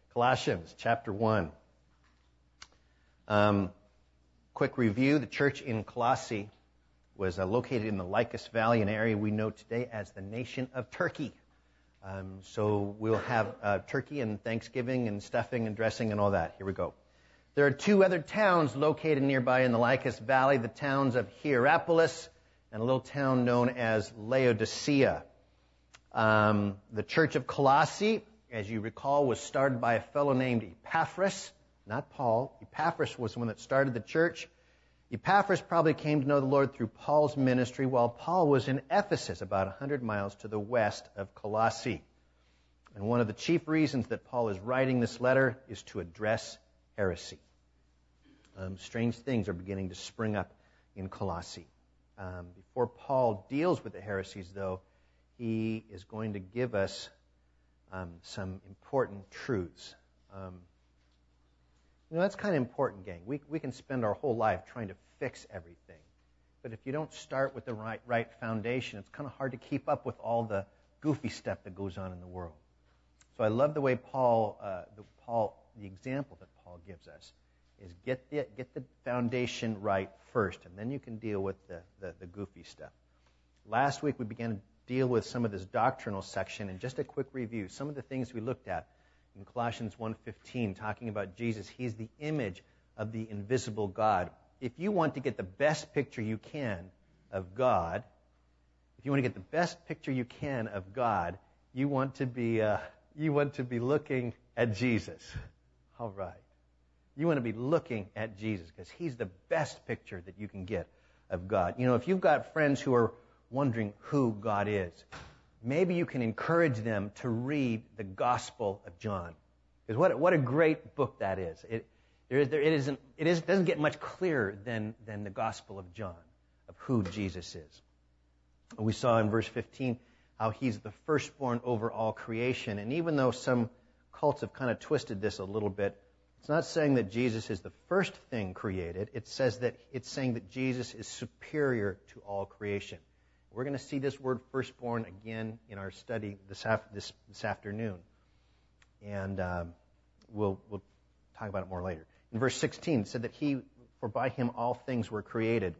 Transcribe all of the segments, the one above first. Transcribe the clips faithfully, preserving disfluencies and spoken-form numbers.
Colossians chapter one. Um, quick review. The church in Colossae was uh, located in the Lycus Valley, an area we know today as the nation of Turkey. Um, so we'll have uh, turkey and Thanksgiving and stuffing and dressing and all that. Here we go. There are two other towns located nearby in the Lycus Valley, the towns of Hierapolis and a little town known as Laodicea. Um, the church of Colossae, as you recall, was started by a fellow named Epaphras, not Paul. Epaphras was the one that started the church. Epaphras probably came to know the Lord through Paul's ministry while Paul was in Ephesus, about one hundred miles to the west of Colossae. And one of the chief reasons that Paul is writing this letter is to address heresy. Um, strange things are beginning to spring up in Colossae. Um, before Paul deals with the heresies, though, he is going to give us um, some important truths. Um, you know, that's kind of important, gang. We we can spend our whole life trying to fix everything. But if you don't start with the right, right foundation, it's kind of hard to keep up with all the goofy stuff that goes on in the world. So I love the way Paul, uh, the, Paul, the example that Paul gives us is get the, get the foundation right first, and then you can deal with the, the, the goofy stuff. Last week we began to deal with some of this doctrinal section, and just a quick review. Some of the things we looked at in Colossians one fifteen, talking about Jesus. He's the image of the invisible God. If you want to get the best picture you can of God, if you want to get the best picture you can of God, you want to be uh, you want to be looking at Jesus. All right. You want to be looking at Jesus because He's the best picture that you can get of God. You know, if you've got friends who are wondering who God is, maybe you can encourage them to read the Gospel of John. Because what, what a great book that is. It, there is, there, it, isn't, it is, doesn't get much clearer than, than the Gospel of John, of who Jesus is. We saw in verse fifteen how He's the firstborn over all creation. And even though some cults have kind of twisted this a little bit, it's not saying that Jesus is the first thing created. It says that it's saying that Jesus is superior to all creation. We're going to see this word firstborn again in our study this af- this, this afternoon. And um, we'll we'll talk about it more later. In verse sixteen, it said that He, for by Him all things were created.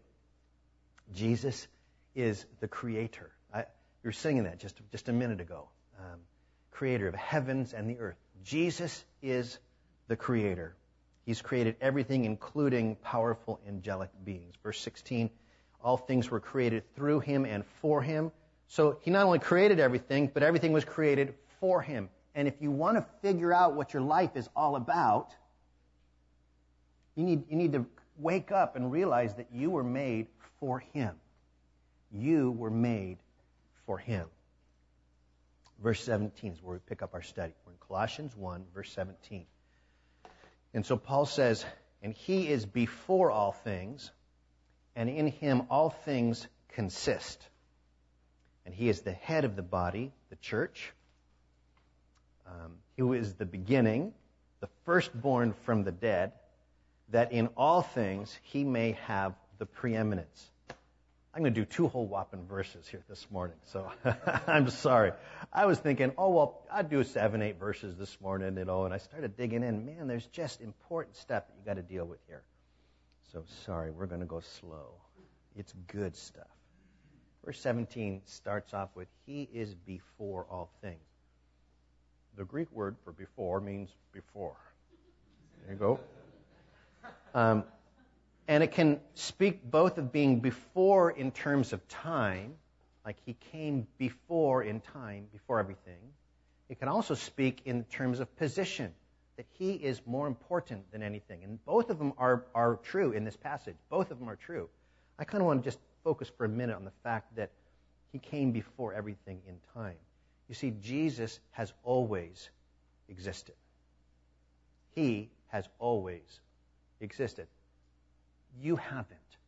Jesus is the creator. I, you were singing that just, just a minute ago. Um, creator of heavens and the earth. Jesus is the creator. He's created everything, including powerful angelic beings. Verse sixteen, all things were created through Him and for Him. So He not only created everything, but everything was created for Him. And if you want to figure out what your life is all about, you need, you need to wake up and realize that you were made for Him. You were made for Him. Verse seventeen is where we pick up our study. We're in Colossians one, verse seventeen. And so Paul says, and He is before all things, and in Him all things consist. And He is the head of the body, the church, um, who is the beginning, the firstborn from the dead, that in all things He may have the preeminence. I'm going to do two whole whopping verses here this morning, so I'm sorry. I was thinking, oh, well, I'd do seven, eight verses this morning, you know, and I started digging in. Man, there's just important stuff that you got to deal with here. So sorry, we're going to go slow. It's good stuff. Verse seventeen starts off with, He is before all things. The Greek word for before means before. There you go. Um, and it can speak both of being before in terms of time, like He came before in time, before everything. It can also speak in terms of position, that He is more important than anything. And both of them are, are true in this passage. Both of them are true. I kind of want to just focus for a minute on the fact that He came before everything in time. You see, Jesus has always existed. He has always existed. You haven't,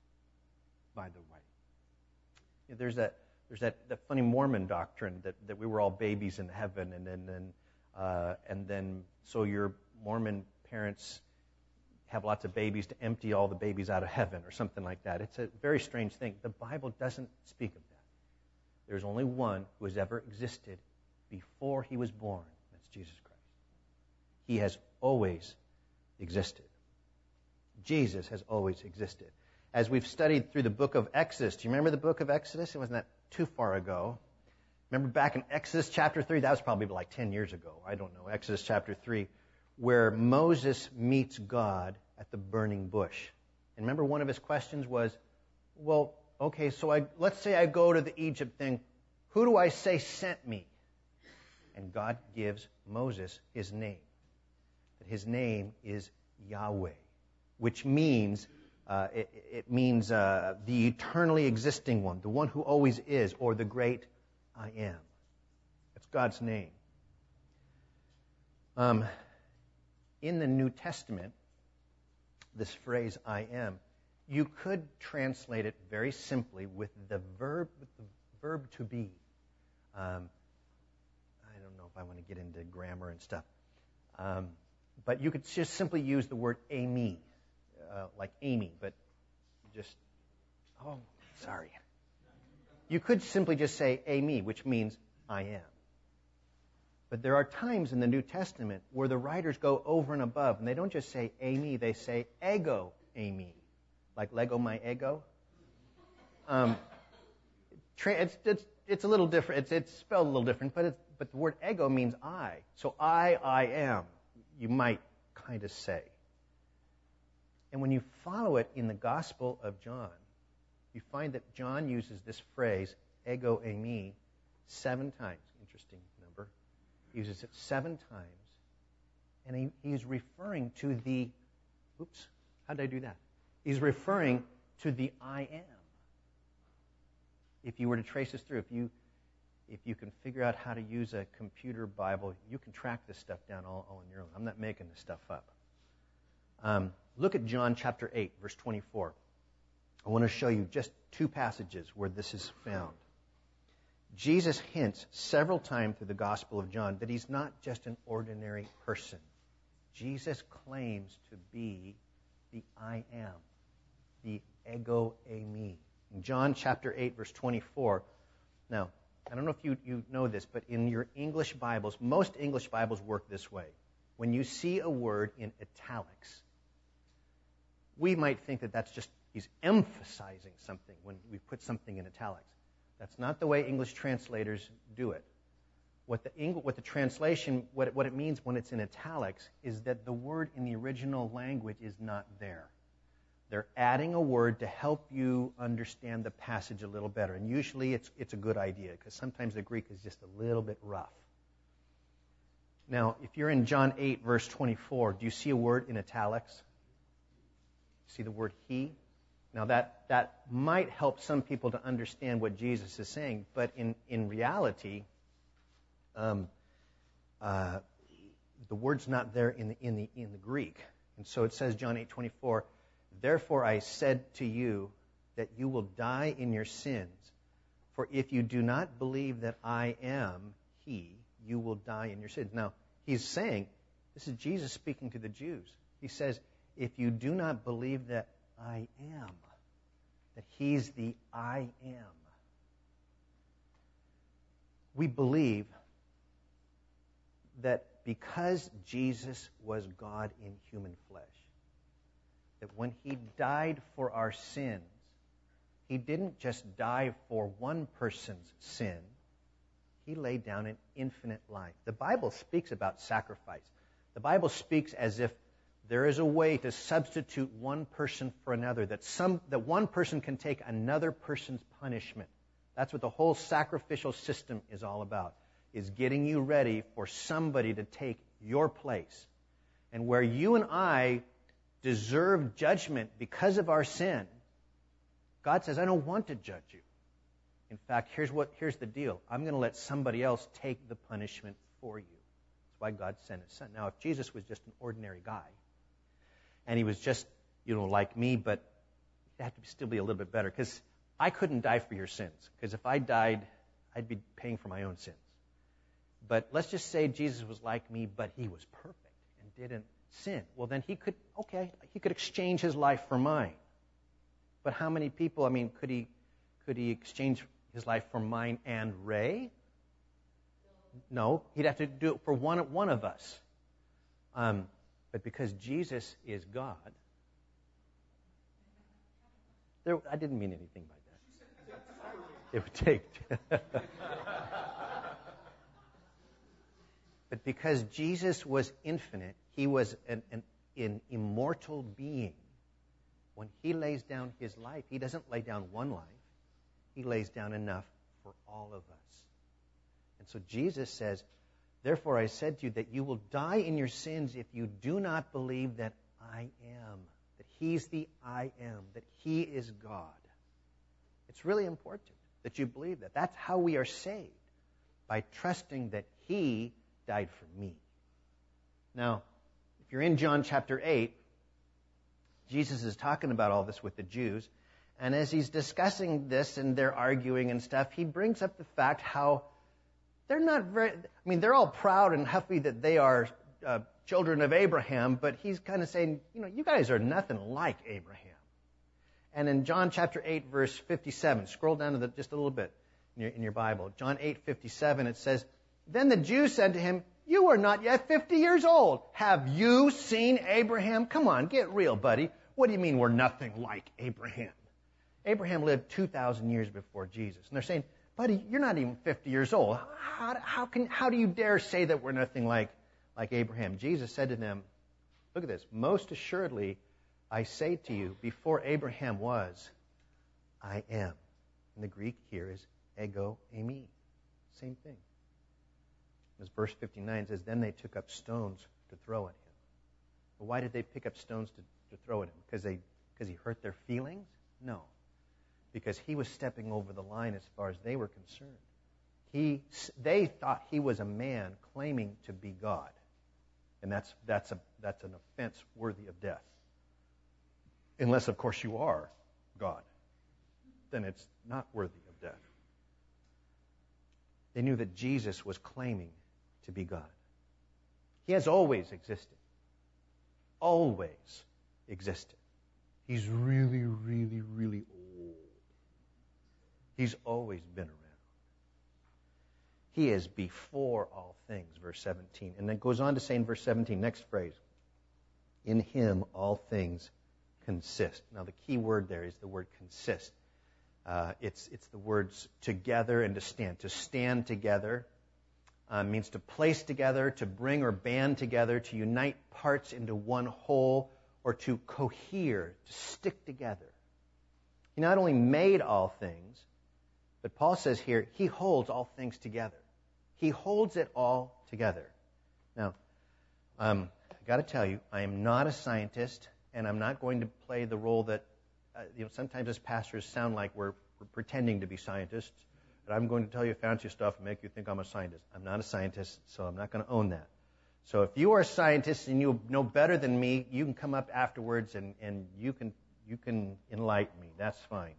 by the way. There's that there's that, that funny Mormon doctrine that, that we were all babies in heaven, and then and, uh, and then so your Mormon parents have lots of babies to empty all the babies out of heaven or something like that. It's a very strange thing. The Bible doesn't speak of that. There's only one who has ever existed before He was born. That's Jesus Christ. He has always existed. Jesus has always existed. As we've studied through the book of Exodus, do you remember the book of Exodus? It wasn't that too far ago. Remember back in Exodus chapter three? That was probably like ten years ago. I don't know. Exodus chapter three, where Moses meets God at the burning bush. And remember one of his questions was, well, okay, so I, let's say I go to the Egypt thing. Who do I say sent me? And God gives Moses his name. That his name is Yahweh, which means uh, it, it means uh, the eternally existing one, the one who always is, or the great I am. That's God's name. Um, in the New Testament, this phrase "I am," you could translate it very simply with the verb, with the verb to be. Um, I don't know if I want to get into grammar and stuff. Um, but you could just simply use the word Amy, uh, like Amy, but just, oh, sorry. You could simply just say Amy, which means I am. But there are times in the New Testament where the writers go over and above, and they don't just say Amy, they say ego Amy, like Lego my ego. Um, tra- it's, it's It's a little different. It's, it's spelled a little different, but it's, but the word ego means I. So I, I am, you might kind of say. And when you follow it in the Gospel of John, you find that John uses this phrase, ego eimi, seven times. Interesting number. He uses it seven times. And he, he's referring to the, oops, how did I do that? He's referring to the I am. If you were to trace this through, if you if you can figure out how to use a computer Bible, you can track this stuff down all, all on your own. I'm not making this stuff up. Um, look at John chapter eight, verse twenty-four. I want to show you just two passages where this is found. Jesus hints several times through the Gospel of John that he's not just an ordinary person. Jesus claims to be the I am, the ego eimi. In John chapter eight, verse twenty-four. Now, I don't know if you, you know this, but in your English Bibles, most English Bibles work this way. When you see a word in italics, we might think that that's just, he's emphasizing something when we put something in italics. That's not the way English translators do it. What the, Eng- what the translation, what it, what it means when it's in italics, is that the word in the original language is not there. They're adding a word to help you understand the passage a little better. And usually it's it's a good idea, because sometimes the Greek is just a little bit rough. Now, if you're in John eight, verse twenty-four, do you see a word in italics? See the word he? Now, that, that might help some people to understand what Jesus is saying, but in, in reality, um, uh, the word's not there in the, in the, in the Greek. And so it says, John eight twenty-four, therefore I said to you that you will die in your sins, for if you do not believe that I am he, you will die in your sins. Now, he's saying, this is Jesus speaking to the Jews. He says, if you do not believe that I am, that he's the I am, we believe that because Jesus was God in human flesh, that when he died for our sins, he didn't just die for one person's sin. He laid down an infinite life. The Bible speaks about sacrifice. The Bible speaks as if there is a way to substitute one person for another, that some that one person can take another person's punishment. That's what the whole sacrificial system is all about, is getting you ready for somebody to take your place. And where you and I deserve judgment because of our sin, God says, I don't want to judge you. In fact, here's what here's the deal. I'm going to let somebody else take the punishment for you. That's why God sent his son. Now, if Jesus was just an ordinary guy, and he was just, you know, like me, but he'd have to still be a little bit better, because I couldn't die for your sins, because if I died, I'd be paying for my own sins. But let's just say Jesus was like me, but he was perfect and didn't sin. Well, then he could, okay, he could exchange his life for mine. But how many people, I mean, could he could he exchange his life for mine and Ray? No, he'd have to do it for one, one of us. Um, but because Jesus is God, there, I didn't mean anything by that. It would take. But because Jesus was infinite, he was an, an, an immortal being. When he lays down his life, he doesn't lay down one life. He lays down enough for all of us. And so Jesus says, therefore I said to you that you will die in your sins if you do not believe that I am, that he's the I am, that he is God. It's really important that you believe that. That's how we are saved, by trusting that he died for me. Now, if you're in John chapter eight, Jesus is talking about all this with the Jews, and as he's discussing this and they're arguing and stuff, he brings up the fact how they're not very, I mean, they're all proud and huffy that they are uh, children of Abraham, but he's kind of saying, you know, you guys are nothing like Abraham. And in John chapter eight, verse fifty-seven, scroll down to the, just a little bit in your, in your Bible. John eight fifty-seven, it says, then the Jews said to him, you are not yet fifty years old. Have you seen Abraham? Come on, get real, buddy. What do you mean we're nothing like Abraham? Abraham lived two thousand years before Jesus. And they're saying, buddy, you're not even fifty years old. How, how, can, how do you dare say that we're nothing like, like Abraham? Jesus said to them, look at this, most assuredly, I say to you, before Abraham was, I am. And the Greek here is ego eimi. Same thing. As verse fifty-nine says, then they took up stones to throw at him. Well, why did they pick up stones to, to throw at him? Because they, because he hurt their feelings? No. Because he was stepping over the line as far as they were concerned. He, they thought he was a man claiming to be God. And that's, that's, a, that's an offense worthy of death. Unless, of course, you are God. Then it's not worthy of death. They knew that Jesus was claiming to be God. He has always existed. Always existed. He's really, really, really old. He's always been around. He is before all things, verse seventeen. And then it goes on to say in verse seventeen, next phrase, in him all things consist. Now the key word there is the word consist. Uh, it's, it's the words together and to stand. To stand together uh, means to place together, to bring or band together, to unite parts into one whole, or to cohere, to stick together. He not only made all things, but Paul says here, he holds all things together. He holds it all together. Now, um, I got to tell you, I am not a scientist, and I'm not going to play the role that Uh, you know, sometimes as pastors sound like we're, we're pretending to be scientists, and I'm going to tell you fancy stuff and make you think I'm a scientist. I'm not a scientist, so I'm not going to own that. So if you are a scientist and you know better than me, you can come up afterwards and, and you can you can enlighten me. That's fine.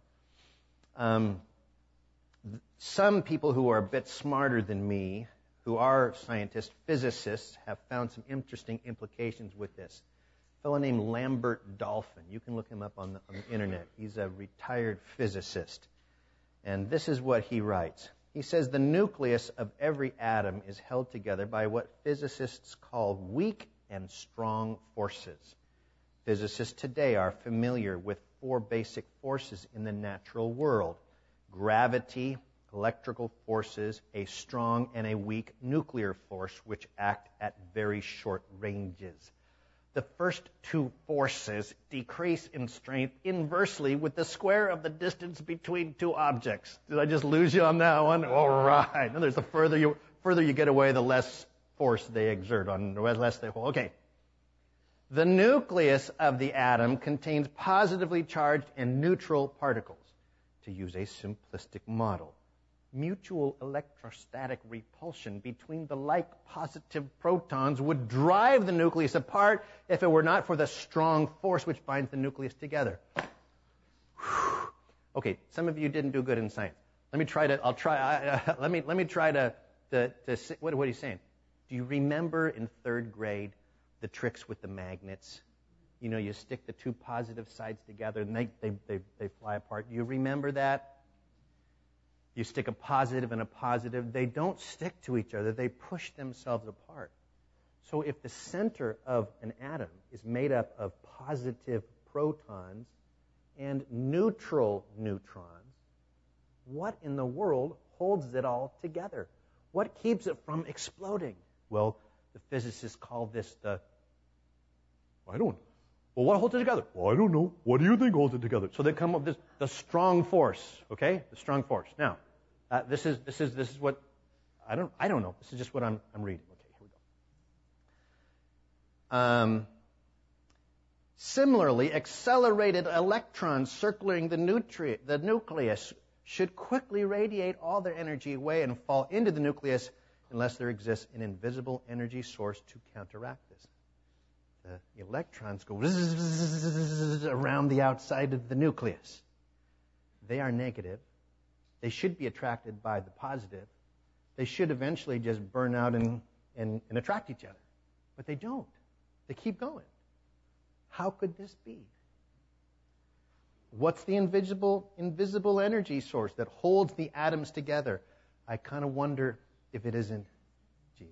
Um, th- some people who are a bit smarter than me, who are scientists, physicists, have found some interesting implications with this. A fellow named Lambert Dolphin. You can look him up on the, on the internet. He's a retired physicist. And this is what he writes. He says, the nucleus of every atom is held together by what physicists call weak and strong forces. Physicists today are familiar with four basic forces in the natural world: gravity, electrical forces, a strong and a weak nuclear force which act at very short ranges. The first two forces decrease in strength inversely with the square of the distance between two objects. Did I just lose you on that one? All right. In other words, the further you further you get away, the less force they exert on, the less they hold. Okay. The nucleus of the atom contains positively charged and neutral particles. To use a simplistic model, mutual electrostatic repulsion between the like positive protons would drive the nucleus apart if it were not for the strong force which binds the nucleus together. Whew. Okay, some of you didn't do good in science. Let me try to. I'll try. Uh, let me. Let me try to. to, to what, what are you saying? Do you remember in third grade the tricks with the magnets? You know, you stick the two positive sides together and they they they, they fly apart. Do you remember that? You stick a positive and a positive. They don't stick to each other. They push themselves apart. So if the center of an atom is made up of positive protons and neutral neutrons, what in the world holds it all together? What keeps it from exploding? Well, the physicists call this the, I don't know. Well, what holds it together? Well, I don't know. What do you think holds it together? So they come up with this, the strong force, okay? The strong force. Now, uh, this is this is this is what I don't I don't know. This is just what I'm I'm reading. Okay, here we go. Um, similarly, accelerated electrons circling the nutri- the nucleus should quickly radiate all their energy away and fall into the nucleus unless there exists an invisible energy source to counteract this. The electrons go around the outside of the nucleus. They are negative. They should be attracted by the positive. They should eventually just burn out and, and, and attract each other. But they don't. They keep going. How could this be? What's the invisible, invisible energy source that holds the atoms together? I kind of wonder if it isn't Jesus.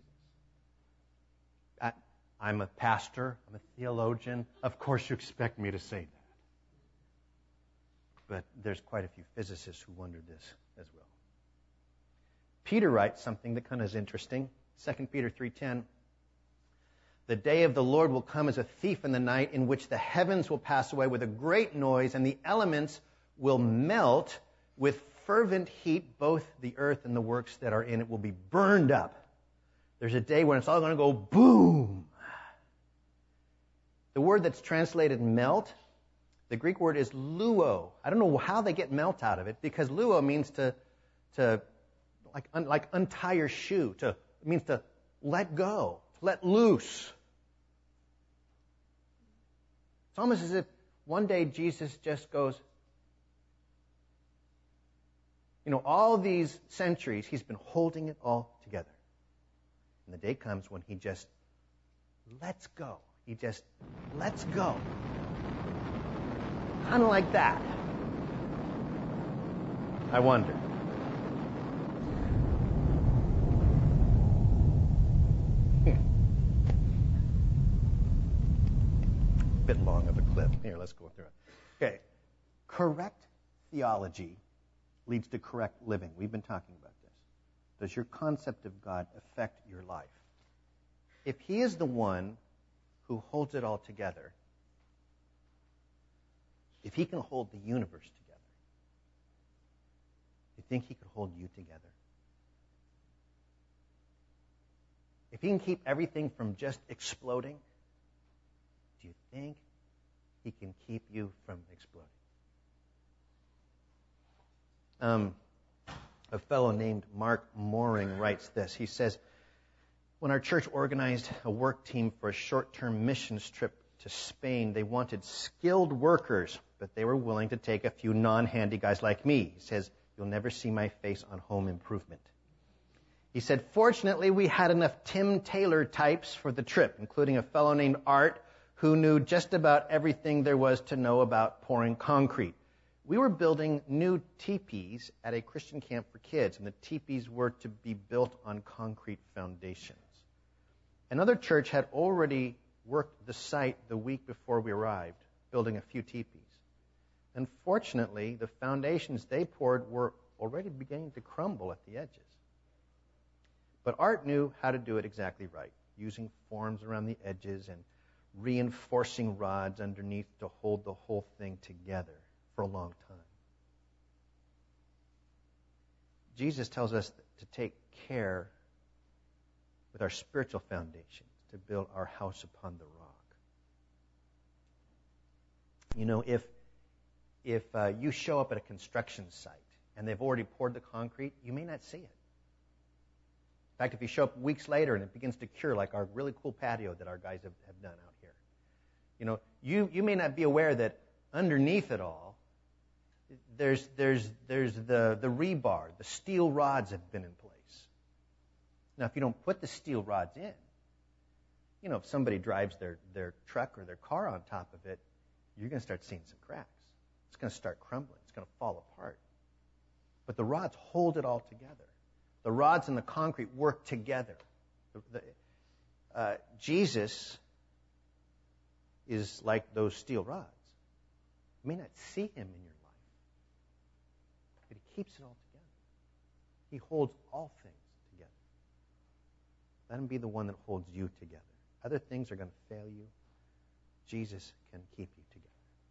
I, I'm a pastor. I'm a theologian. Of course you expect me to say that. But there's quite a few physicists who wondered this as well. Peter writes something that kind of is interesting. Second Peter three ten. The day of the Lord will come as a thief in the night, in which the heavens will pass away with a great noise, and the elements will melt with fervent heat. Both the earth and the works that are in it will be burned up. There's a day when it's all going to go boom. The word that's translated melt, the Greek word is luo. I don't know how they get melt out of it, because luo means to, to like, un, like untie your shoe. To, it means to let go, to let loose. It's almost as if one day Jesus just goes, you know, all these centuries, he's been holding it all together. And the day comes when he just lets go. He just lets go. Kind of like that. I wonder. Bit long of a clip. Here, let's go through it. Okay. Correct theology leads to correct living. We've been talking about this. Does your concept of God affect your life? If he is the one who holds it all together, if he can hold the universe together, do you think he could hold you together? If he can keep everything from just exploding, do you think he can keep you from exploding? Um, a fellow named Mark Mooring writes this. He says, when our church organized a work team for a short-term missions trip to Spain, they wanted skilled workers, but they were willing to take a few non-handy guys like me. He says, you'll never see my face on Home Improvement. He said, fortunately, we had enough Tim Taylor types for the trip, including a fellow named Art, who knew just about everything there was to know about pouring concrete. We were building new teepees at a Christian camp for kids, and the teepees were to be built on concrete foundations. Another church had already worked the site the week before we arrived, building a few teepees. Unfortunately, the foundations they poured were already beginning to crumble at the edges. But Art knew how to do it exactly right, using forms around the edges and reinforcing rods underneath to hold the whole thing together for a long time. Jesus tells us to take care with our spiritual foundations, to build our house upon the rock. You know, if if uh, you show up at a construction site and they've already poured the concrete, you may not see it. In fact, if you show up weeks later and it begins to cure, like our really cool patio that our guys have, have done out here, you know, you, you may not be aware that underneath it all, there's there's there's the, the rebar, the steel rods have been in place. Now, if you don't put the steel rods in, you know, if somebody drives their, their truck or their car on top of it, you're going to start seeing some cracks. It's going to start crumbling. It's going to fall apart. But the rods hold it all together. The rods and the concrete work together. The, the, uh, Jesus is like those steel rods. You may not see him in your life, but he keeps it all together. He holds all things together. Let him be the one that holds you together. Other things are going to fail you. Jesus can keep you together.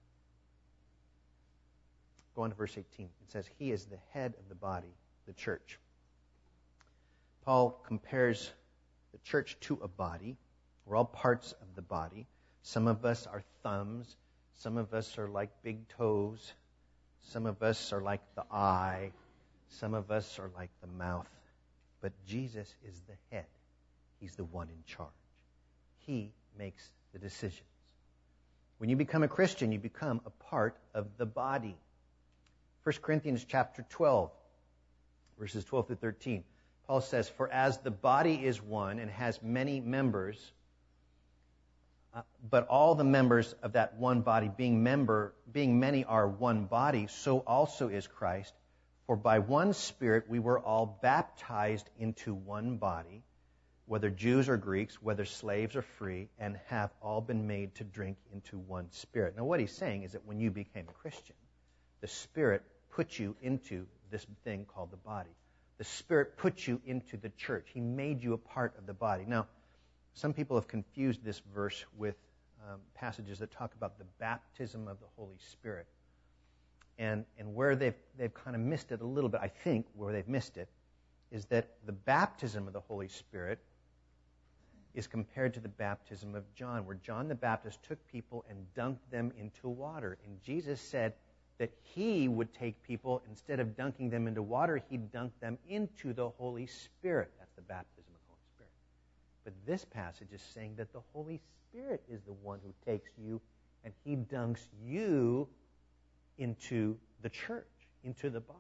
Go on to verse eighteen. It says, he is the head of the body, the church. Paul compares the church to a body. We're all parts of the body. Some of us are thumbs. Some of us are like big toes. Some of us are like the eye. Some of us are like the mouth. But Jesus is the head. He's the one in charge. He makes the decisions. When you become a Christian, you become a part of the body. First Corinthians chapter twelve, verses twelve through thirteen. Paul says, for as the body is one and has many members, uh, but all the members of that one body, being member, being many, are one body, so also is Christ. For by one Spirit we were all baptized into one body, whether Jews or Greeks, whether slaves or free, and have all been made to drink into one Spirit. Now what he's saying is that when you became a Christian, the Spirit put you into this thing called the body. The Spirit put you into the church. He made you a part of the body. Now, some people have confused this verse with um, passages that talk about the baptism of the Holy Spirit. And, and where they've, they've kind of missed it a little bit, I think, where they've missed it, is that the baptism of the Holy Spirit is compared to the baptism of John, where John the Baptist took people and dunked them into water. And Jesus said that he would take people, instead of dunking them into water, he'd dunk them into the Holy Spirit. That's the baptism of the Holy Spirit. But this passage is saying that the Holy Spirit is the one who takes you and he dunks you into the church, into the body.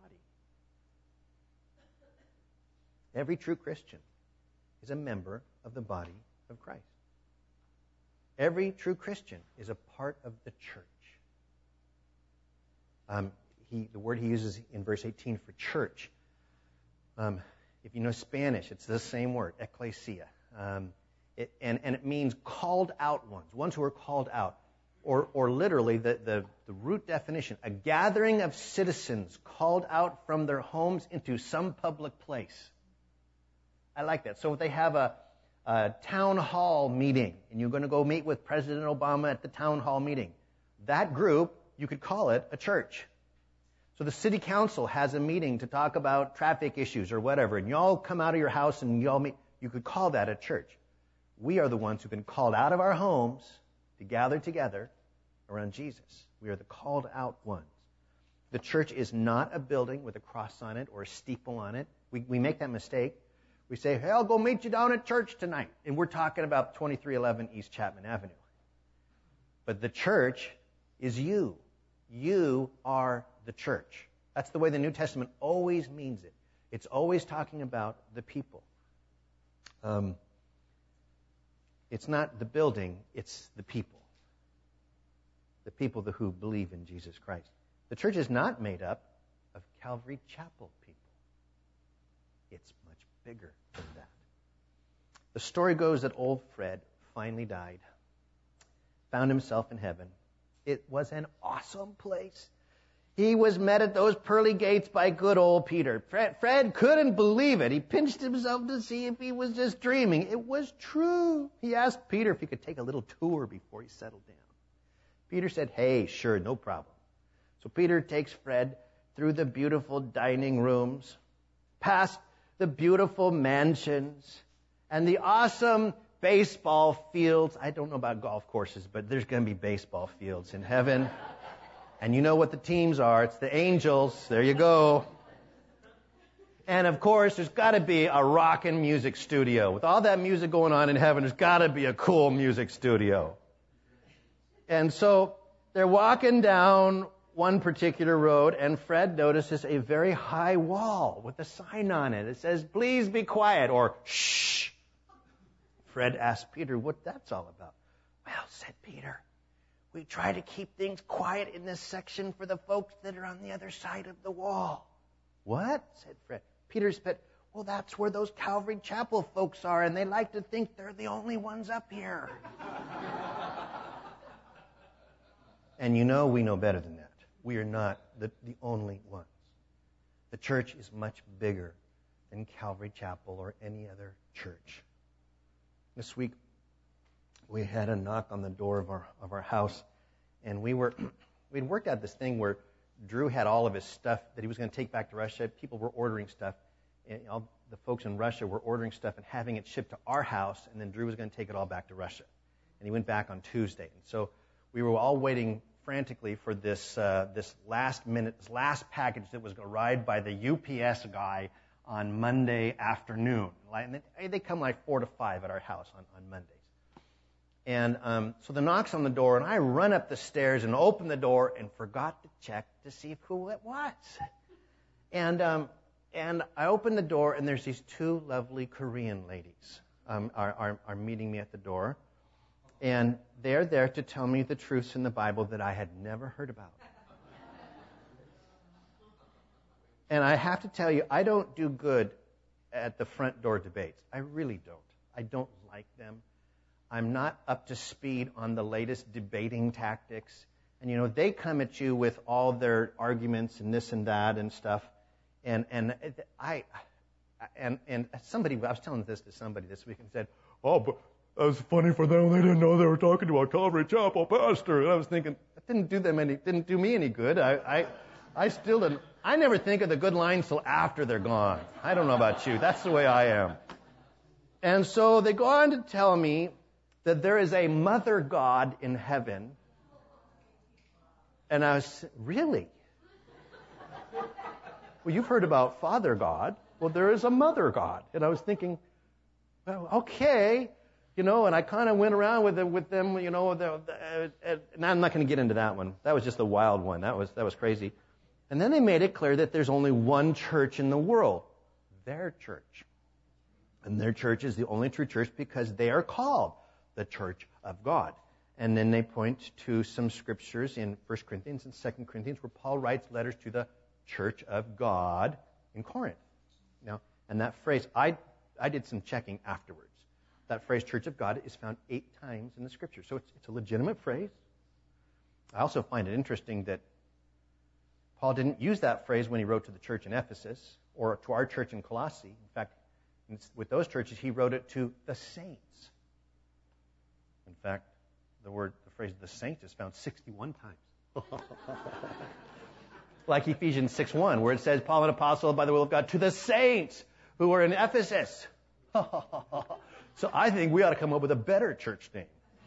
Every true Christian is a member of the body of Christ. Every true Christian is a part of the church. Um, he, the word he uses in verse eighteen for church, um, if you know Spanish, it's the same word, ecclesia. Um, it, and, and it means called out ones, ones who are called out. Or, or literally, the, the, the root definition, a gathering of citizens called out from their homes into some public place. I like that. So if they have a, a town hall meeting, and you're going to go meet with President Obama at the town hall meeting, that group, you could call it a church. So the city council has a meeting to talk about traffic issues or whatever, and you all come out of your house and you all meet. You could call that a church. We are the ones who've been called out of our homes to gather together around Jesus. We are the called out ones. The church is not a building with a cross on it or a steeple on it. We, we make that mistake. We say, hey, I'll go meet you down at church tonight. And we're talking about twenty-three eleven East Chapman Avenue. But the church is you. You are the church. That's the way the New Testament always means it. It's always talking about the people. Um, it's not the building, it's the people. The people who believe in Jesus Christ. The church is not made up of Calvary Chapel people. It's much bigger than that. The story goes that old Fred finally died, found himself in heaven. It was an awesome place. He was met at those pearly gates by good old Peter. Fred, Fred couldn't believe it. He pinched himself to see if he was just dreaming. It was true. He asked Peter if he could take a little tour before he settled down. Peter said, hey, sure, no problem. So Peter takes Fred through the beautiful dining rooms, past the beautiful mansions, and the awesome baseball fields. I don't know about golf courses, but there's going to be baseball fields in heaven. And you know what the teams are. It's the Angels. There you go. And of course, there's got to be a rockin' music studio. With all that music going on in heaven, there's got to be a cool music studio. And so they're walking down one particular road, and Fred notices a very high wall with a sign on it. It says, please be quiet, or shh. Fred asked Peter what that's all about. Well, said Peter, we try to keep things quiet in this section for the folks that are on the other side of the wall. What? Said Fred. Peter said, well, that's where those Calvary Chapel folks are, and they like to think they're the only ones up here. And you know we know better than that. We are not the, the only ones. The church is much bigger than Calvary Chapel or any other church. This week, we had a knock on the door of our of our house, and we were we'd worked out this thing where Drew had all of his stuff that he was going to take back to Russia. People were ordering stuff. And all the folks in Russia were ordering stuff and having it shipped to our house, and then Drew was going to take it all back to Russia. And he went back on Tuesday. And so we were all waiting frantically for this uh, this last minute, this last package that was going to arrive by the U P S guy on Monday afternoon. And they, they come like four to five at our house on, on Mondays. And um, so the knock's on the door, and I run up the stairs and open the door and forgot to check to see who it was. And um, and I open the door, and there's these two lovely Korean ladies um, are, are, are meeting me at the door. And they're there to tell me the truths in the Bible that I had never heard about. And I have to tell you, I don't do good at the front door debates. I really don't. I don't like them. I'm not up to speed on the latest debating tactics. And, you know, they come at you with all their arguments and this and that and stuff. And and I and and somebody, I was telling this to somebody this week and said, oh, but that was funny for them. They didn't know they were talking to a Calvary Chapel pastor. And I was thinking, that didn't do them any, didn't do me any good. I, I, I still didn't. I never think of the good lines till after they're gone. I don't know about you. That's the way I am. And so they go on to tell me that there is a mother God in heaven. And I was, really? Well, you've heard about Father God. Well, there is a mother God. And I was thinking, well, okay. You know, and I kind of went around with them, with them you know, the, the, uh, and I'm not going to get into that one. That was just a wild one. That was that was crazy. And then they made it clear that there's only one church in the world, their church. And their church is the only true church because they are called the Church of God. And then they point to some scriptures in First Corinthians and Second Corinthians where Paul writes letters to the Church of God in Corinth. Now, and that phrase, I I did some checking afterwards. That phrase, Church of God, is found eight times in the Scripture. So it's, it's a legitimate phrase. I also find it interesting that Paul didn't use that phrase when he wrote to the church in Ephesus or to our church in Colossae. In fact, with those churches, he wrote it to the saints. In fact, the word, the phrase the saints is found sixty-one times. Like Ephesians six one, where it says, Paul, an apostle by the will of God, to the saints who are in Ephesus. So I think we ought to come up with a better church name.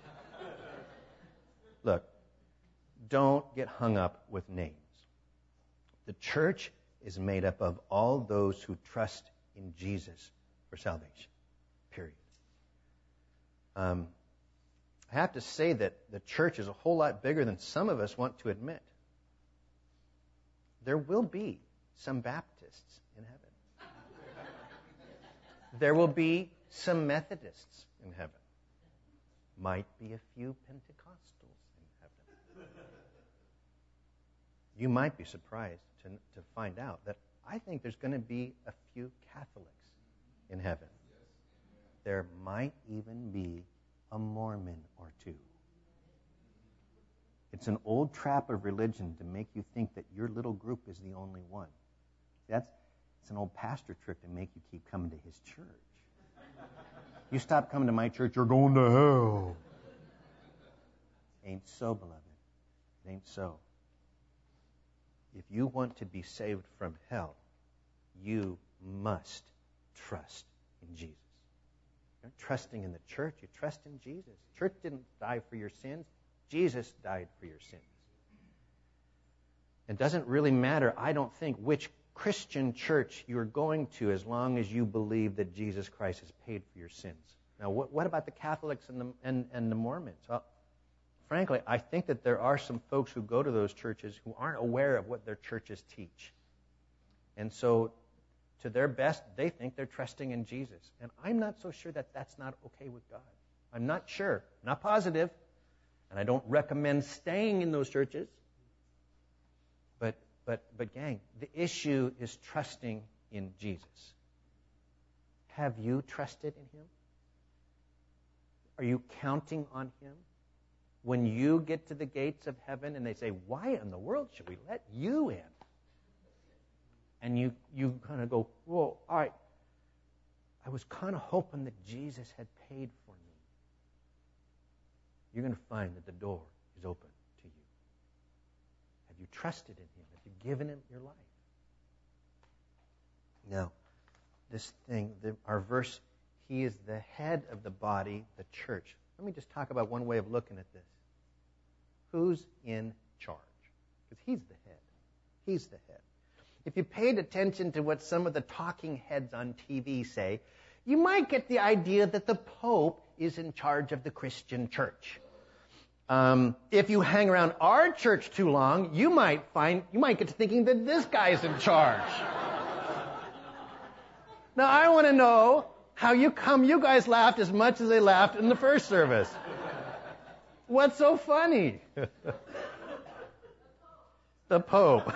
Look, don't get hung up with names. The church is made up of all those who trust in Jesus for salvation. Period. Um, I have to say that the church is a whole lot bigger than some of us want to admit. There will be some Baptists in heaven. There will be some Methodists in heaven. Might be a few Pentecostals in heaven. You might be surprised to, to find out that I think there's going to be a few Catholics in heaven. There might even be a Mormon or two. It's an old trap of religion to make you think that your little group is the only one. That's it's an old pastor trick to make you keep coming to his church. You stop coming to my church, you're going to hell. Ain't so, beloved. It ain't so. If you want to be saved from hell, you must trust in Jesus. You're not trusting in the church, you trust in Jesus. Church didn't die for your sins. Jesus died for your sins. It doesn't really matter, I don't think, which Christian church you're going to as long as you believe that Jesus Christ has paid for your sins. Now, what, what about the Catholics and the, and, and the Mormons? Well, frankly, I think that there are some folks who go to those churches who aren't aware of what their churches teach. And so, to their best, they think they're trusting in Jesus. And I'm not so sure that that's not okay with God. I'm not sure, not positive. And I don't recommend staying in those churches. But, but, but gang, the issue is trusting in Jesus. Have you trusted in him? Are you counting on him? When you get to the gates of heaven and they say, why in the world should we let you in? And you, you kind of go, whoa, I, I was kind of hoping that Jesus had paid for me. You're going to find that the door is open to you. Have you trusted in him? Have you given him your life? Now, this thing, the, our verse, he is the head of the body, the church. Let me just talk about one way of looking at this. Who's in charge? Because he's the head. He's the head. If you paid attention to what some of the talking heads on T V say, you might get the idea that the Pope is in charge of the Christian church. Um, if you hang around our church too long, you might find, you might get to thinking that this guy's in charge. Now, I want to know how you come you guys laughed as much as they laughed in the first service. What's so funny? The Pope.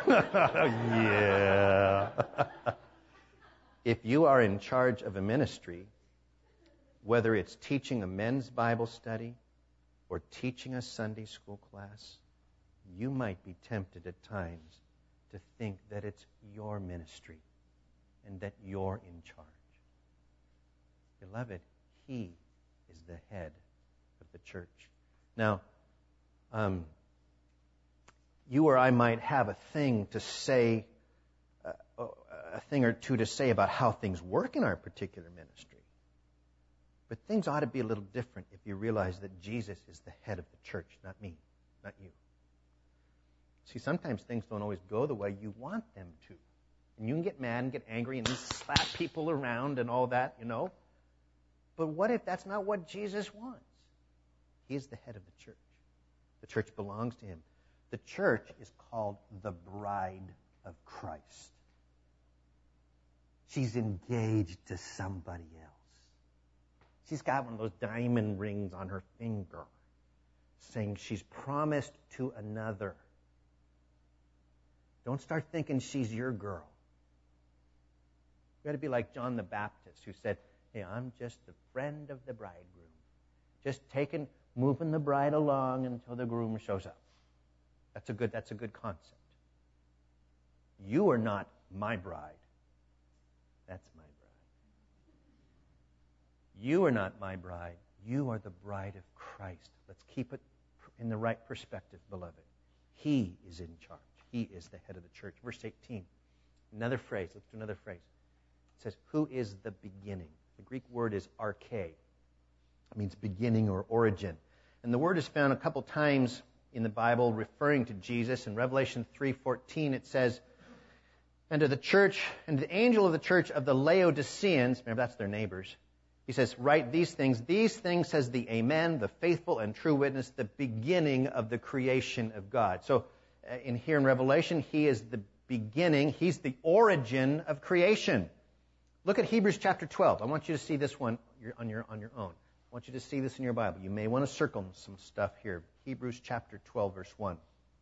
Yeah. If you are in charge of a ministry, whether it's teaching a men's Bible study or teaching a Sunday school class, you might be tempted at times to think that it's your ministry and that you're in charge. Beloved, he is the head of the church. Now, um, you or I might have a thing to say, uh, a thing or two to say about how things work in our particular ministry. But things ought to be a little different if you realize that Jesus is the head of the church, not me, not you. See, sometimes things don't always go the way you want them to. And you can get mad and get angry and slap people around and all that, you know. But what if that's not what Jesus wants? He is the head of the church. The church belongs to him. The church is called the bride of Christ. She's engaged to somebody else. She's got one of those diamond rings on her finger saying she's promised to another. Don't start thinking she's your girl. You got to be like John the Baptist, who said, hey, I'm just the friend of the bridegroom. Just taking, moving the bride along until the groom shows up. That's a good, that's a good concept. You are not my bride. That's my bride. You are not my bride. You are the bride of Christ. Let's keep it in the right perspective, beloved. He is in charge. He is the head of the church. Verse eighteen. Another phrase. Let's do another phrase. It says, who is the beginning? The Greek word is arche. It means beginning or origin. And the word is found a couple times in the Bible referring to Jesus. In Revelation three fourteen, it says, and to the church, and to the angel of the church of the Laodiceans, remember that's their neighbors, he says, write these things. These things, says the Amen, the faithful and true witness, the beginning of the creation of God. So uh, in here in Revelation, he is the beginning. He's the origin of creation. Look at Hebrews chapter twelve. I want you to see this one on your, on your own. I want you to see this in your Bible. You may want to circle some stuff here. Hebrews chapter twelve, verse one.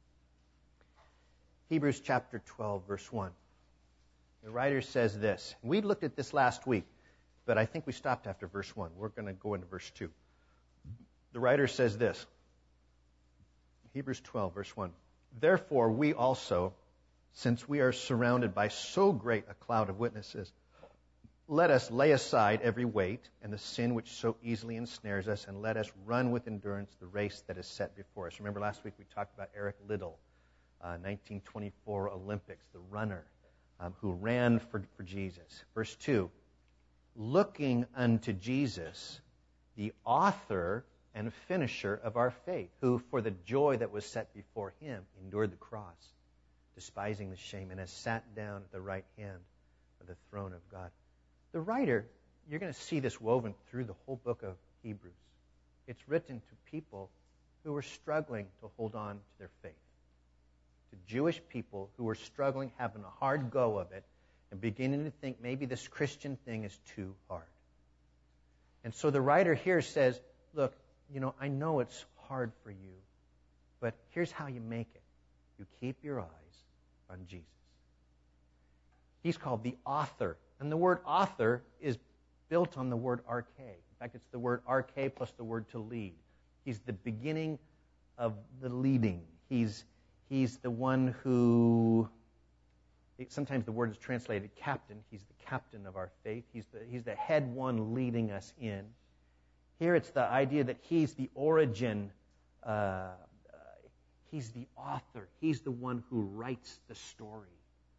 Hebrews chapter twelve, verse one. The writer says this. We looked at this last week, but I think we stopped after verse one. We're going to go into verse two. The writer says this. Hebrews twelve, verse one. Therefore, we also, since we are surrounded by so great a cloud of witnesses, let us lay aside every weight and the sin which so easily ensnares us, and let us run with endurance the race that is set before us. Remember last week we talked about Eric Liddell, uh, nineteen twenty-four Olympics, the runner um, who ran for, for Jesus. Verse two, looking unto Jesus, the author and finisher of our faith, who for the joy that was set before him endured the cross, despising the shame, and has sat down at the right hand of the throne of God. The writer, you're going to see this woven through the whole book of Hebrews. It's written to people who were struggling to hold on to their faith. To Jewish people who were struggling, having a hard go of it, and beginning to think maybe this Christian thing is too hard. And so the writer here says, look, you know, I know it's hard for you, but here's how you make it. You keep your eyes on Jesus. He's called the author. And the word author is built on the word arche. In fact, it's the word arche plus the word to lead. He's the beginning of the leading. He's, he's the one who, sometimes the word is translated captain. He's the captain of our faith. He's the, he's the head one leading us in. Here it's the idea that he's the origin, uh, uh, he's the author. He's the one who writes the story.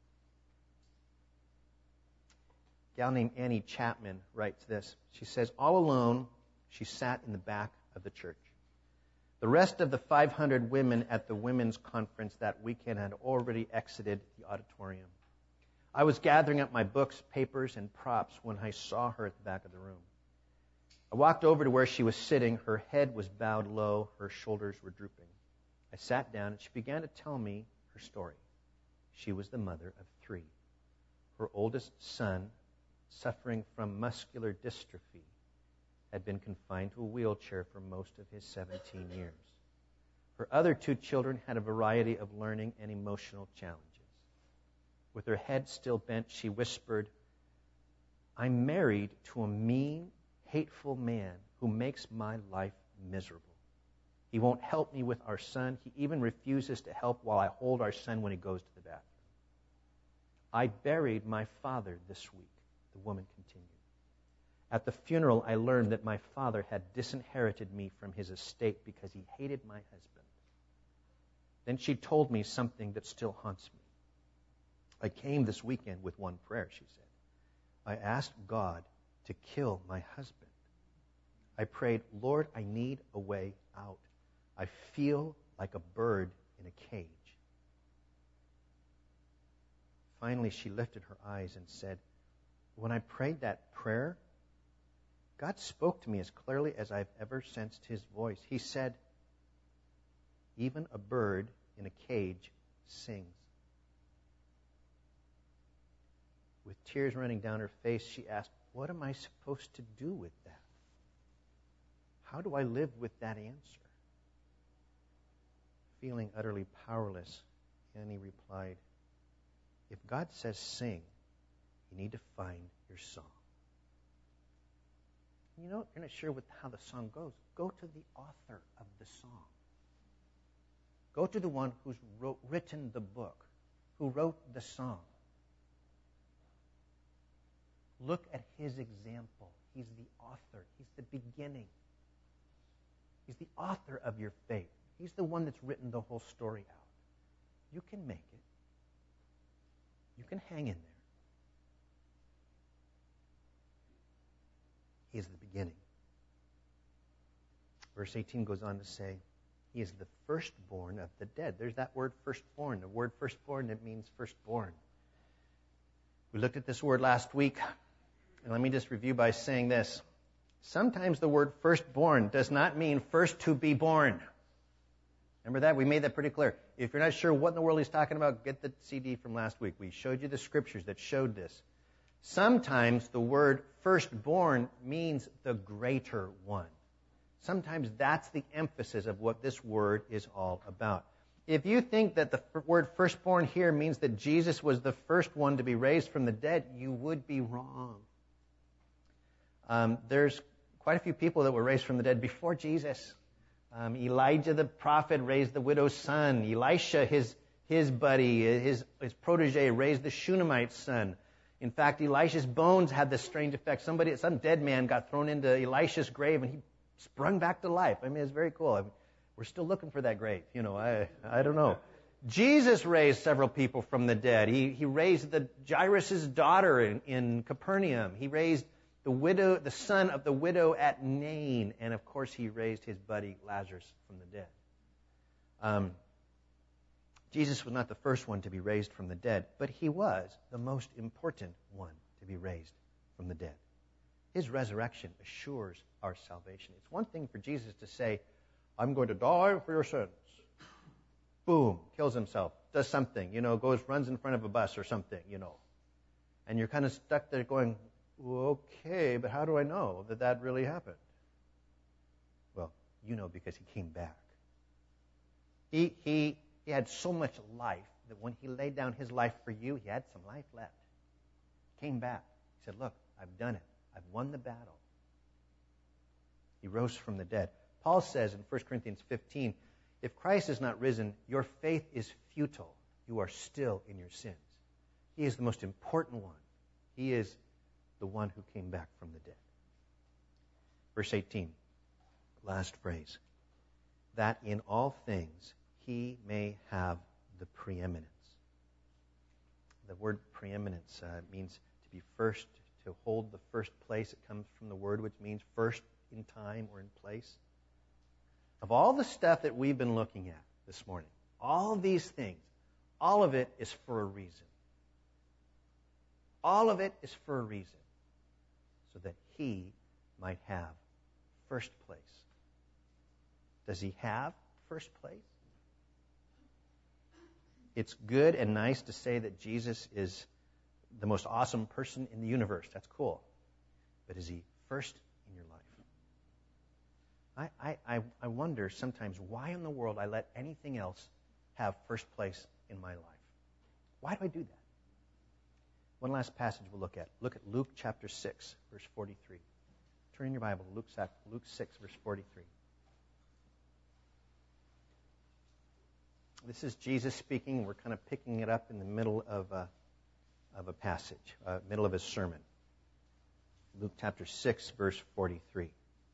A gal named Annie Chapman writes this. She says, all alone, she sat in the back of the church. The rest of the five hundred women at the women's conference that weekend had already exited the auditorium. I was gathering up my books, papers, and props when I saw her at the back of the room. I walked over to where she was sitting. Her head was bowed low. Her shoulders were drooping. I sat down, and she began to tell me her story. She was the mother of three. Her oldest son, suffering from muscular dystrophy, had been confined to a wheelchair for most of his seventeen years. Her other two children had a variety of learning and emotional challenges. With her head still bent, she whispered, I'm married to a mean, hateful man who makes my life miserable. He won't help me with our son. He even refuses to help while I hold our son when he goes to the bathroom. I buried my father this week, the woman continued. At the funeral, I learned that my father had disinherited me from his estate because he hated my husband. Then she told me something that still haunts me. I came this weekend with one prayer, she said. I asked God to kill my husband. I prayed, Lord, I need a way out. I feel like a bird in a cage. Finally, she lifted her eyes and said, when I prayed that prayer, God spoke to me as clearly as I've ever sensed his voice. He said, even a bird in a cage sings. With tears running down her face, she asked, what am I supposed to do with that? How do I live with that answer? Feeling utterly powerless, Annie replied, if God says sing, you need to find your song. You know, you're not sure what, how the song goes. Go to the author of the song. Go to the one who's wrote, written the book, who wrote the song. Look at his example. He's the author. He's the beginning. He's the author of your faith. He's the one that's written the whole story out. You can make it. You can hang in there. He is the beginning. Verse eighteen goes on to say, he is the firstborn of the dead. There's that word firstborn. The word firstborn, it means firstborn. We looked at this word last week, and let me just review by saying this. Sometimes the word firstborn does not mean first to be born. Remember that? We made that pretty clear. If you're not sure what in the world he's talking about, get the C D from last week. We showed you the scriptures that showed this. Sometimes the word firstborn means the greater one. Sometimes that's the emphasis of what this word is all about. If you think that the word firstborn here means that Jesus was the first one to be raised from the dead, you would be wrong. Um, there's quite a few people that were raised from the dead before Jesus. Um, Elijah the prophet raised the widow's son. Elisha, his his buddy, his, his protege, raised the Shunammite's son. In fact, Elisha's bones had this strange effect. Somebody, some dead man got thrown into Elisha's grave, and he sprung back to life. I mean, it's very cool. I mean, we're still looking for that grave. You know, I I don't know. Jesus raised several people from the dead. He he raised the Jairus' daughter in, in Capernaum. He raised the widow, the son of the widow at Nain, and of course, he raised his buddy Lazarus from the dead. Um, Jesus was not the first one to be raised from the dead, but he was the most important one to be raised from the dead. His resurrection assures our salvation. It's one thing for Jesus to say, I'm going to die for your sins. Boom, kills himself, does something, you know, goes, runs in front of a bus or something, you know. And you're kind of stuck there going, okay, but how do I know that that really happened? Well, you know because he came back. He, he, he had so much life that when he laid down his life for you, he had some life left. Came back. He said, look, I've done it. I've won the battle. He rose from the dead. Paul says in First Corinthians fifteen, if Christ is not risen, your faith is futile. You are still in your sins. He is the most important one. He is the one who came back from the dead. Verse eighteen, last phrase. That in all things he may have the preeminence. The word preeminence uh, means to be first, to hold the first place. It comes from the word which means first in time or in place. Of all the stuff that we've been looking at this morning, all these things, all of it is for a reason. All of it is for a reason. So that he might have first place. Does he have first place? It's good and nice to say that Jesus is the most awesome person in the universe. That's cool. But is he first in your life? I, I, I wonder sometimes why in the world I let anything else have first place in my life. Why do I do that? One last passage we'll look at. Look at Luke chapter six, verse forty-three. Turn in your Bible to Luke, Luke six, verse forty-three. This is Jesus speaking. We're kind of picking it up in the middle of a, of a passage, uh, middle of his sermon. Luke chapter six, verse forty-three.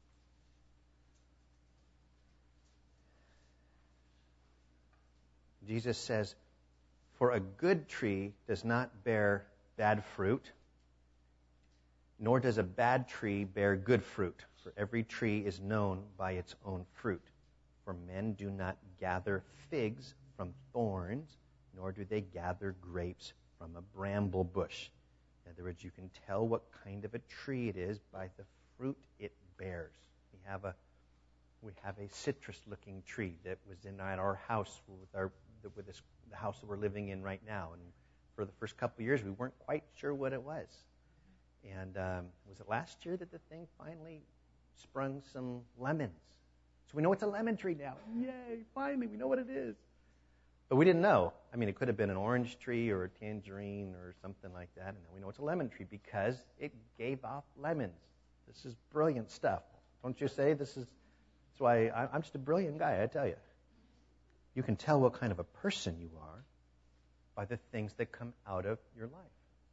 Jesus says, for a good tree does not bear bad fruit, nor does a bad tree bear good fruit. For every tree is known by its own fruit. For men do not gather figs from thorns, nor do they gather grapes from a bramble bush. In other words, you can tell what kind of a tree it is by the fruit it bears. We have a we have a citrus-looking tree that was in at our house with our with this, the house that we're living in right now. And for the first couple of years, we weren't quite sure what it was. And um, was it last year that the thing finally sprung some lemons? So we know it's a lemon tree now. Yay, finally, we know what it is. But we didn't know. I mean, it could have been an orange tree or a tangerine or something like that. And now we know it's a lemon tree because it gave off lemons. This is brilliant stuff. Don't you say? This is, that's why I, I'm just a brilliant guy, I tell you. You can tell what kind of a person you are by the things that come out of your life.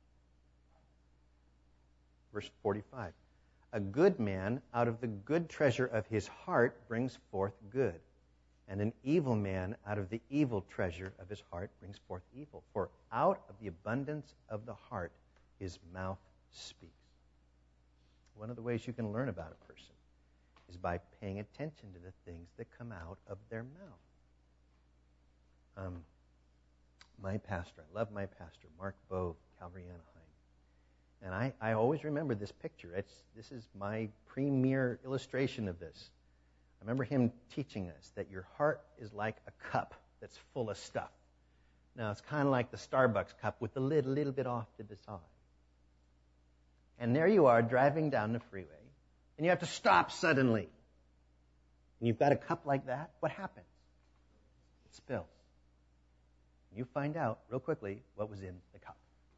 Verse forty-five. A good man out of the good treasure of his heart brings forth good, and an evil man out of the evil treasure of his heart brings forth evil. For out of the abundance of the heart his mouth speaks. One of the ways you can learn about a person is by paying attention to the things that come out of their mouth. Um, my pastor, I love my pastor, Mark Bove, Calvary Anaheim. And I, I always remember this picture. It's, this is my premier illustration of this. I remember him teaching us that your heart is like a cup that's full of stuff. Now, it's kind of like the Starbucks cup with the lid a little bit off to the side. And there you are driving down the freeway, and you have to stop suddenly. And you've got a cup like that. What happens? It spills. And you find out real quickly what was in the cup.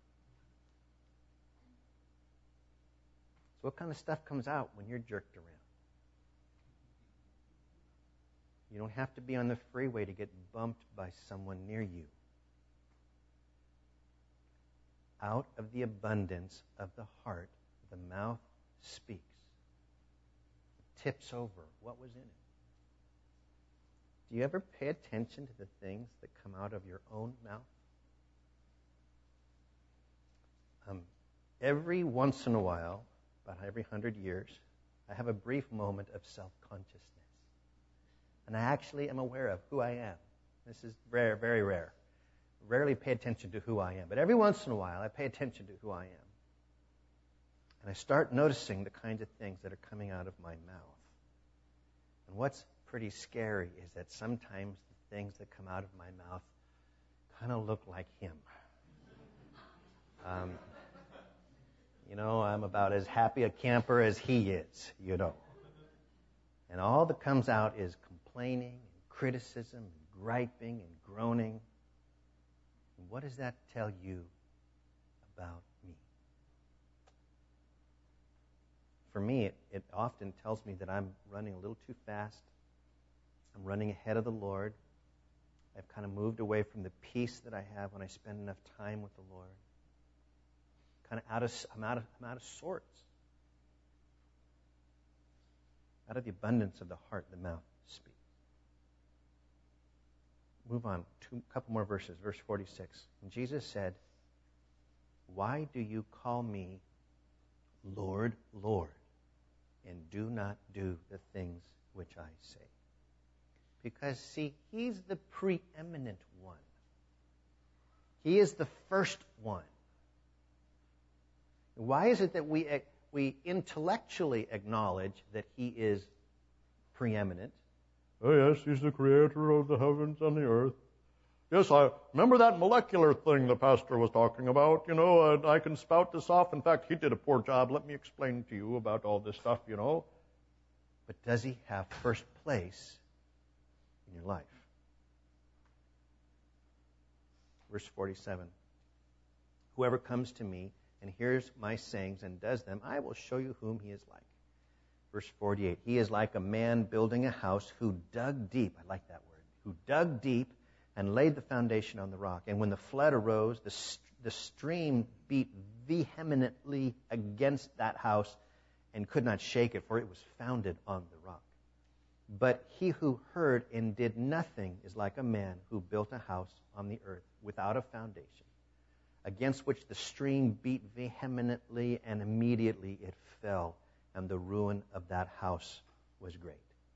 So what kind of stuff comes out when you're jerked around? You don't have to be on the freeway to get bumped by someone near you. Out of the abundance of the heart, the mouth speaks. It tips over what was in it. Do you ever pay attention to the things that come out of your own mouth? Um, every once in a while, about every hundred years, I have a brief moment of self-consciousness. And I actually am aware of who I am. This is rare, very rare. Rarely pay attention to who I am. But every once in a while, I pay attention to who I am. And I start noticing the kinds of things that are coming out of my mouth. And what's pretty scary is that sometimes the things that come out of my mouth kind of look like him. Um, you know, I'm about as happy a camper as he is, you know. And all that comes out is complaining and criticism and griping and groaning. And what does that tell you about me? for me, it, it often tells me that I'm running a little too fast. I'm running ahead of the Lord. I've kind of moved away from the peace that I have when I spend enough time with the Lord. Kind of out of, I'm out of, I'm out of sorts. Out of the abundance of the heart, the mouth speaks. Move on, two, a couple more verses. Verse forty-six. And Jesus said, "Why do you call me Lord, Lord, and do not do the things which I say?" Because, see, He's the preeminent one. He is the first one. Why is it that we, we intellectually acknowledge that He is preeminent? Oh, yes, He's the creator of the heavens and the earth. Yes, I remember that molecular thing the pastor was talking about, you know, and I can spout this off. In fact, he did a poor job. Let me explain to you about all this stuff, you know. But does He have first place in your life? Verse forty-seven. "Whoever comes to me and hears my sayings and does them, I will show you whom he is like." Verse forty-eight. "He is like a man building a house who dug deep." I like that word. "Who dug deep and laid the foundation on the rock. And when the flood arose, the, st- the stream beat vehemently against that house and could not shake it, for it was founded on the rock. But he who heard and did nothing is like a man who built a house on the earth without a foundation, against which the stream beat vehemently, and immediately it fell, and the ruin of that house was great."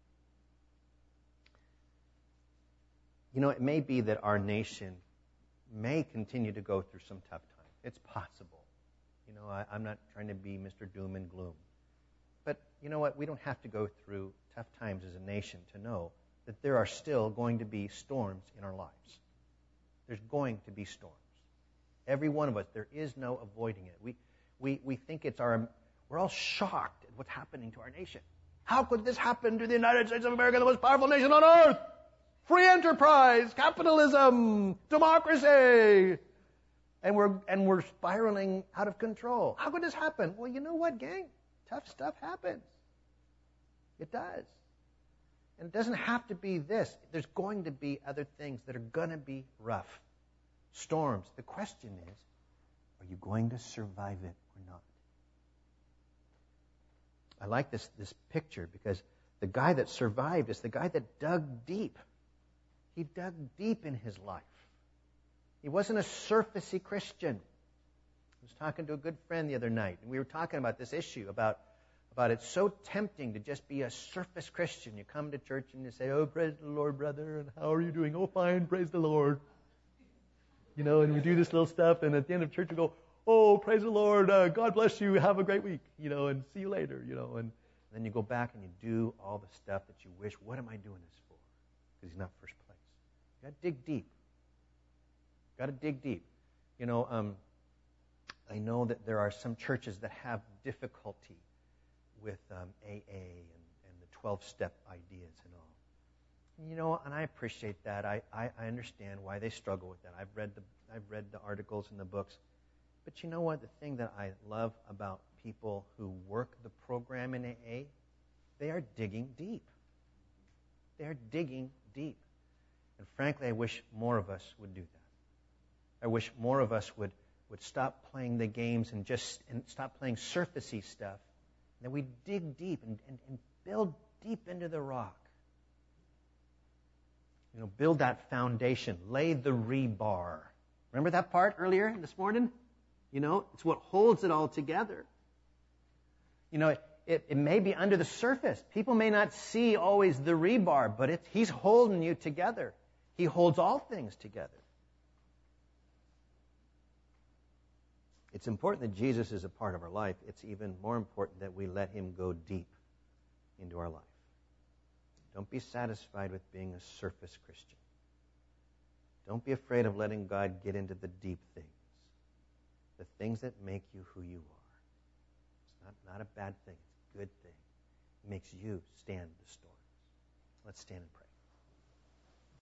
You know, it may be that our nation may continue to go through some tough times. It's possible. You know, I, I'm not trying to be Mister Doom and Gloom. But you know what? We don't have to go through tough times as a nation to know that there are still going to be storms in our lives. There's going to be storms. Every one of us, there is no avoiding it. We, we, we think it's our, we're all shocked at what's happening to our nation. How could this happen to the United States of America, the most powerful nation on earth? Free enterprise, capitalism, democracy. And we're, and we're spiraling out of control. How could this happen? Well, you know what, gang? Tough stuff happens. It does. And it doesn't have to be this. There's going to be other things that are going to be rough. Storms. The question is, are you going to survive it or not? I like this, this picture because the guy that survived is the guy that dug deep. He dug deep in his life. He wasn't a surfacey Christian. I was talking to a good friend the other night, and we were talking about this issue, about, about it's so tempting to just be a surface Christian. You come to church and you say, "Oh, praise the Lord, brother, and how are you doing?" "Oh, fine, praise the Lord." You know, and we do this little stuff, and at the end of church we go, "Oh, praise the Lord, uh, God bless you, have a great week, you know, and see you later," you know, and then you go back and you do all the stuff that you wish, what am I doing this for? Because He's not first place. You got to dig deep. Got to dig deep. You know, um, I know that there are some churches that have difficulty with um, A A and, and the twelve-step ideas and all. You know, and I appreciate that. I, I, I understand why they struggle with that. I've read the I've read the articles and the books. But you know what? The thing that I love about people who work the program in A A, they are digging deep. They are digging deep. And frankly, I wish more of us would do that. I wish more of us would, would stop playing the games and just and stop playing surfacey stuff. And that we dig deep and, and, and build deep into the rock. You know, build that foundation. Lay the rebar. Remember that part earlier this morning? You know, it's what holds it all together. You know, it, it may be under the surface. People may not see always the rebar, but it's, He's holding you together. He holds all things together. It's important that Jesus is a part of our life. It's even more important that we let Him go deep into our life. Don't be satisfied with being a surface Christian. Don't be afraid of letting God get into the deep things. The things that make you who you are. It's not, not a bad thing. It's a good thing. It makes you stand the storms. Let's stand and pray.